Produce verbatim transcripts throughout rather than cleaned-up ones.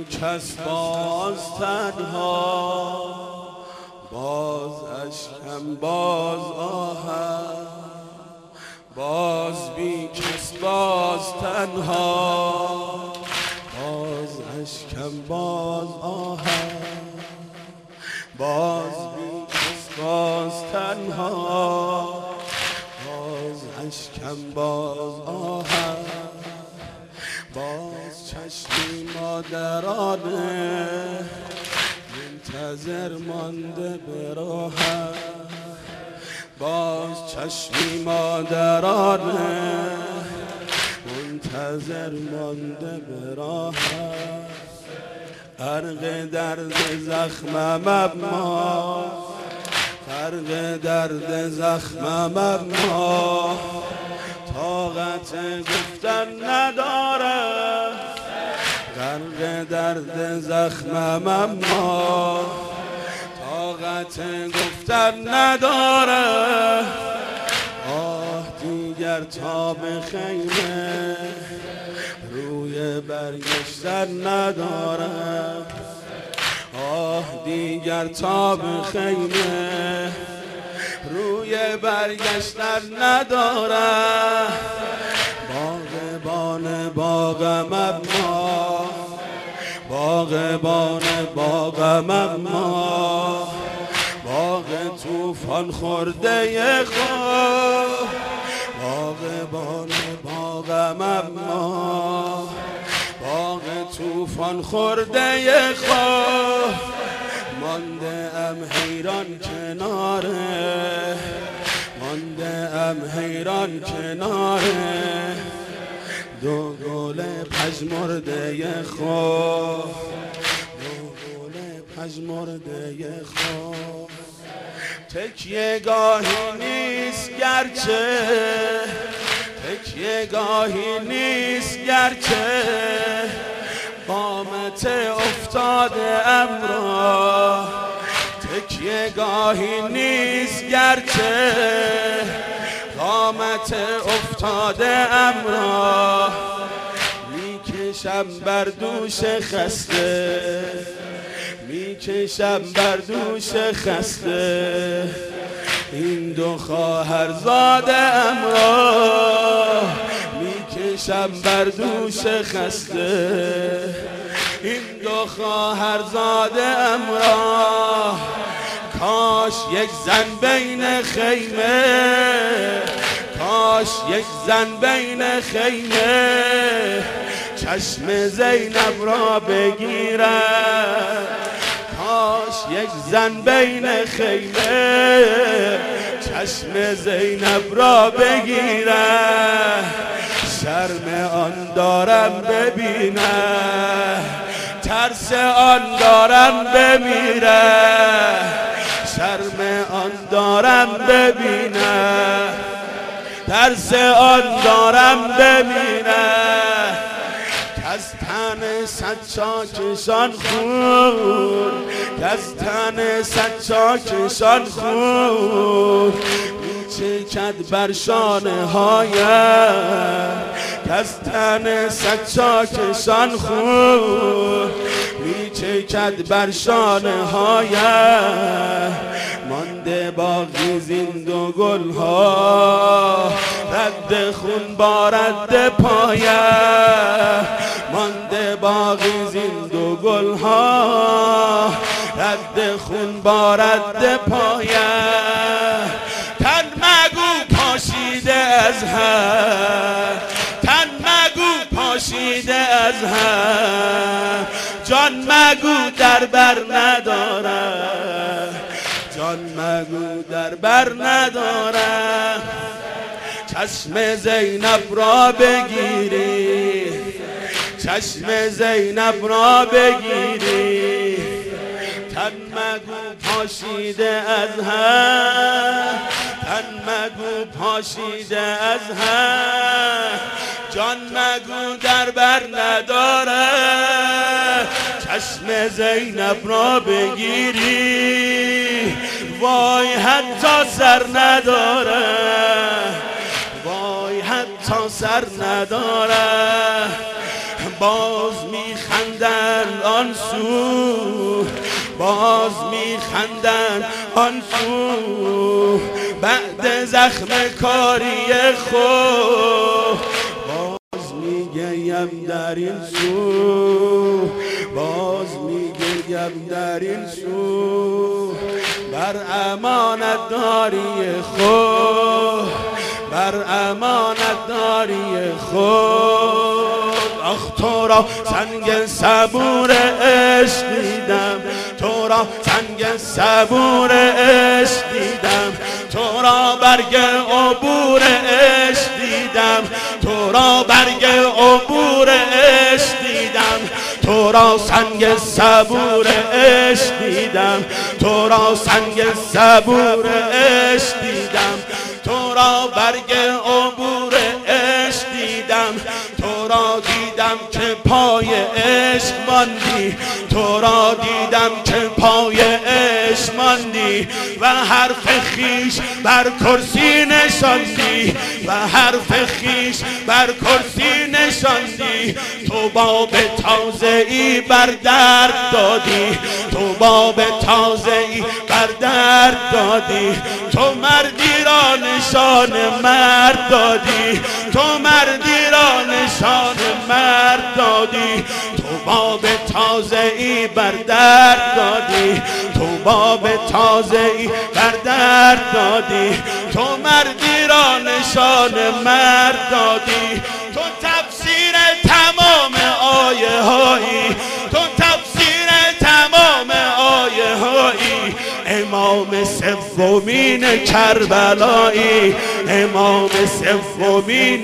کس باز تنها، باز اشکم باز آهم، باز بی کس باز تنها، باز اشکم باز آهم، باز بی کس باز تنها، باز اشکم باز آهم، باز چشمی مادرانه منتظر مانده به راهم، باز چشمی مادرانه منتظر مانده به راهم، غرق درد زخمم اما، غرق درد زخمم اما، طاقت گفتن ندارم، غرق درد زخمم اما، طاقت گفتن ندارم، آه دیگر تا به خیمه روی برگشتن ندارم، آه دیگر تا به خیمه روی برگشتن ندارم، باغبان باغم اما، باغبان باغم اما، باغ طوفان خورده خود، باغبان باغم اما، باغ طوفان خورده خود، مانده ام حیران کناره، مانده ام حیران کناره، دو گل پژمرده خود، دو گل پژمرده خود، تکیه گاهی نیست گرچه، تکیه گاهی نیست گرچه، قامت افتاده امرا، تکیه گاهی نیست گرچه، قامت افتاده امرا، میکشم بر دوش خسته، میکشم بر دوش خسته، این دو خواهرزاده امرا، میکشم بر دوش خسته، این دو خواهرزاده امرا، کاش یک زن بین خیمه، کاش یک زن بین خیمه چشم زینب را بگیرد، کاش یک زن بین خیمه چشم زینب را بگیرد، شرم آن دارم ببینم، ترس آن دارم بمیرم، شرم آن دارم ببینم، ترس آن دارم ببینم، کز تن صد چاکشان خون، کز تن صد چاکشان خون میچکد بر شانه هایم، کز تن صد چاکشان خون میچکد بر شانه هایم، مانده باقی زین دو گل ها، رد خون با رد پایم، مانده باقی زین دو گل ها، رد خون با رد پایم، تن مگو پاشیده از هم، تن مگو پاشیده از هم، جان مگو در بر ندارم، جان مگو در بر ندارم، چشم زینب را بگیری، چشم زینب را بگیری، تن مگو پاشیده از هم، تن مگو پاشیده از هم، جان مگو در بر نداره، چشم زینب را بگیری، وای حتی سر نداره، وای حتی سر نداره، باز میخندن آن سو، باز میخندن آن سو، بعد زخم کاری خود باز میگیم در این سو، باز میگیم در این سو، بر امانت داری خود، بر امانت داری خود. آخ تو را سنگ صبور عشق دیدم، تو را سنگ صبور عشق دیدم، تو را برگ عبور عشق دیدم، تو را برگ عبور عشق دیدم، تو را سنگ صبور عشق دیدم، تو را سنگ صبور عشق دیدم، تو را برگ عبور عشق دیدم، تو را دیدم که پای عشق ماندی، تو را دیدم که پای عشق ماندی و حرف خیش بر کرسی نشاندی، و حرف خیش بر کرسی نشاندی. تو باب تازه ای بر درد دادی، تو باب تازه ای بر درد دادی، تو مردی را نشان مرد دادی، تو مردی را نشان مرد دادی، تو باب تازه ای بر درد دادی، تو باب تازه ای بر درد دادی، تو مردی را نشان مرد دادی. تو تفسیر تمام آیه هایی، تو تفسیر تمام آیه هایی، امام سومین کربلایی، امام سومین.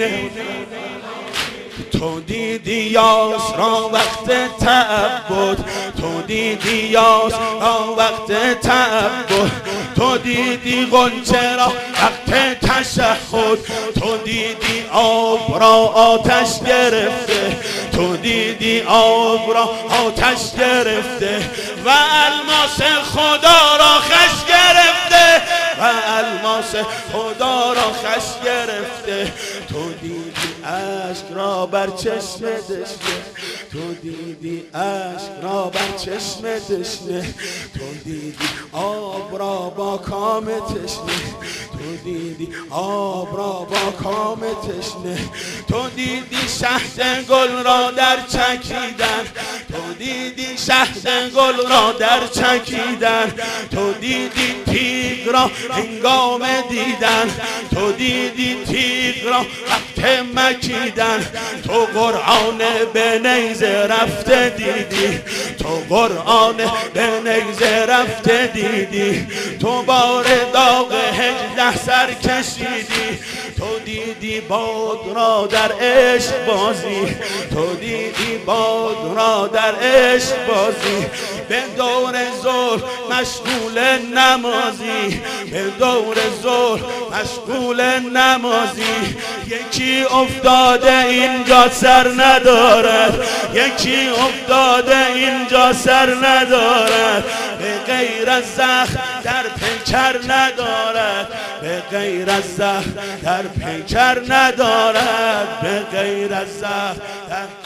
تو دیدی یاس را وقت تعبد، تو دیدی یاس را وقت تعبد، تو دیدی غنچه را وقت تشهد، تو دیدی آب را آتش گرفته، تو دیدی آب را آتش گرفته و الماس خدا را خش گرفته، و الماس خدا را خش گرفته. تو دیدی عشق را بر چشم دشنه، تو دیدی عشق را بر چشم دشنه، تو دیدی آب را با کام تشنه، تو دیدی آب را با کام تشنه، تو دیدی شهد گل را در چکیدن، تو دیدی شهد گل را در چکیدن، تو دیدی تیغ را هنگام دیدن، تو دیدی تیغ را وقت مکیدن، تو قرآن به نیزه رفته دیدی، تو قرآن به نیزه رفته دیدی، تو بار داغ هجده سر کشیدی، تو دیدی باد را در عشق بازی، تو دیدی باد را در عشق بازی، به دور زور مشغول نمازی، به دور زور مشغول نمازی. یکی افتاده اینجا سر ندارد، یکی افتاده اینجا سر ندارد، به غیر از زخم در پیکر ندارد، به غیر از زخم در پیکر ندارد، به غیر از زخم در